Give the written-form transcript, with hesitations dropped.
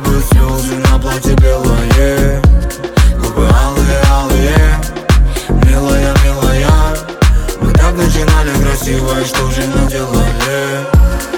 капают слезы на платье белое. Губы алые, алые, милая, милая. Мы так начинали красиво, и что же наделали?